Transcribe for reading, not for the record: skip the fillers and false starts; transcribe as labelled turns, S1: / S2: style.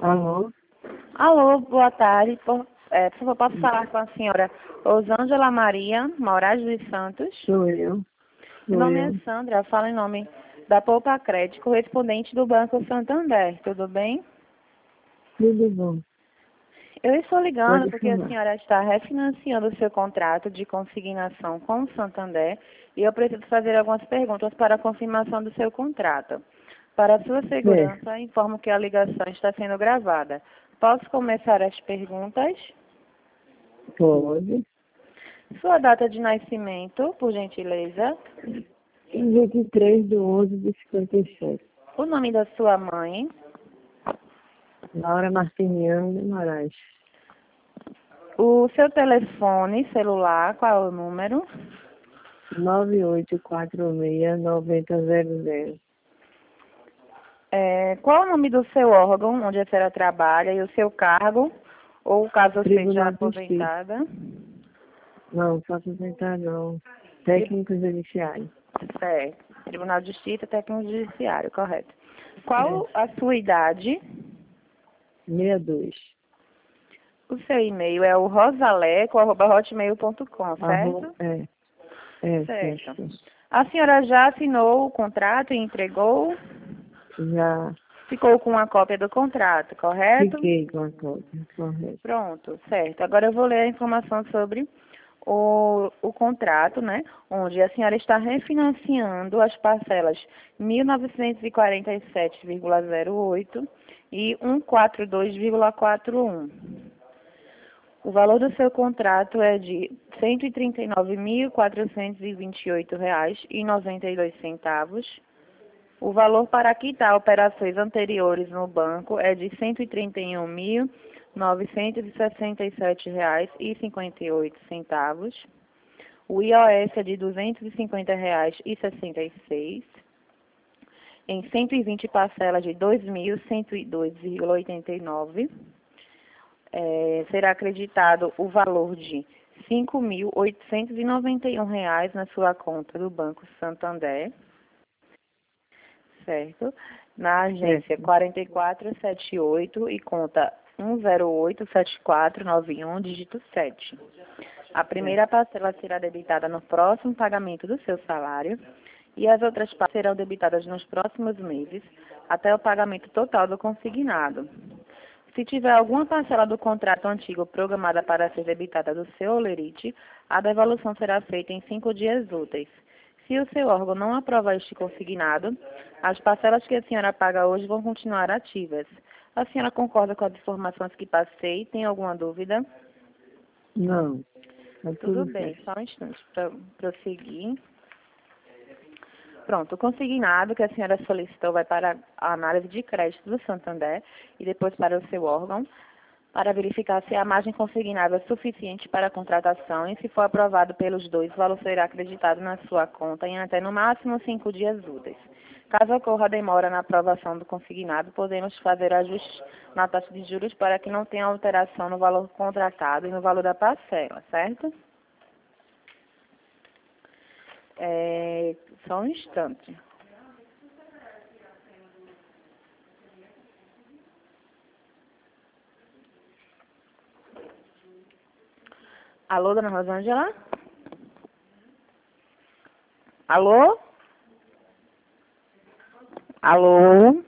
S1: Alô?
S2: Alô, boa tarde. Por favor, posso falar com a senhora Osângela Maria Moraes dos Santos?
S1: Sou eu.
S2: Meu
S1: Sou
S2: nome
S1: eu.
S2: é Sandra, falo em nome da Poupa Crédito, correspondente do Banco Santander. Tudo bem?
S1: Tudo bom?
S2: Eu estou ligando
S1: Pode
S2: porque a
S1: falar.
S2: senhora está refinanciando o seu contrato de consignação com o Santander e eu preciso fazer algumas perguntas para a confirmação do seu contrato. Para sua
S1: Certo.
S2: segurança, informo que a ligação está sendo gravada. Posso começar as perguntas?
S1: Pode.
S2: Sua data de nascimento, por gentileza.
S1: 23/11/57.
S2: O nome da sua mãe.
S1: Laura Martiniano de Moraes.
S2: O seu telefone celular, qual é o número?
S1: 9846-9000.
S2: Qual o nome do seu órgão onde a senhora trabalha e o seu cargo, ou caso seja
S1: Tribunal de Justiça.
S2: aposentada?
S1: Não, só aposentar não. Técnico judiciário.
S2: Certo. Tribunal de Justiça, Técnico Judiciário, correto.
S1: É.
S2: Qual a sua idade?
S1: 62.
S2: O seu e-mail é o rosaleco@hotmail.com, certo?
S1: Certo.
S2: Certo. A senhora já assinou o contrato e entregou?
S1: Já
S2: Ficou com a cópia do contrato, correto?
S1: fiquei com a cópia. Correto.
S2: Pronto, certo. Agora eu vou ler a informação sobre o contrato, né? Onde a senhora está refinanciando as parcelas 1.947,08 e 142,41. O valor do seu contrato é de R$ 139.428,92. O valor para quitar operações anteriores no banco é de R$ 139.967,58. O IOS é de R$ 250,66. Em 120 parcelas de R$ 2.102,89. Será acreditado o valor de R$ 5.891 na sua conta do Banco Santander. Certo? Na agência
S1: Certo.
S2: 4478 e conta 1087491, dígito 7. A primeira parcela será debitada no próximo pagamento do seu salário e as outras parcelas serão debitadas nos próximos meses até o pagamento total do consignado. Se tiver alguma parcela do contrato antigo programada para ser debitada do seu holerite, a devolução será feita em 5 dias úteis. Se o seu órgão não aprovar este consignado, as parcelas que a senhora paga hoje vão continuar ativas. A senhora concorda com as informações que passei? Tem alguma dúvida?
S1: Não. Tá
S2: Tudo
S1: tudo
S2: bem,
S1: certo.
S2: só um instante para prosseguir. Pronto, o consignado que a senhora solicitou vai para a análise de crédito do Santander e depois para o seu órgão, para verificar se a margem consignável é suficiente para a contratação e, se for aprovado pelos dois, o valor será acreditado na sua conta em até no máximo 5 dias úteis. Caso ocorra demora na aprovação do consignado, podemos fazer ajustes na taxa de juros para que não tenha alteração no valor contratado e no valor da parcela, certo? Só um instante. Alô, dona Rosângela? Alô? Alô?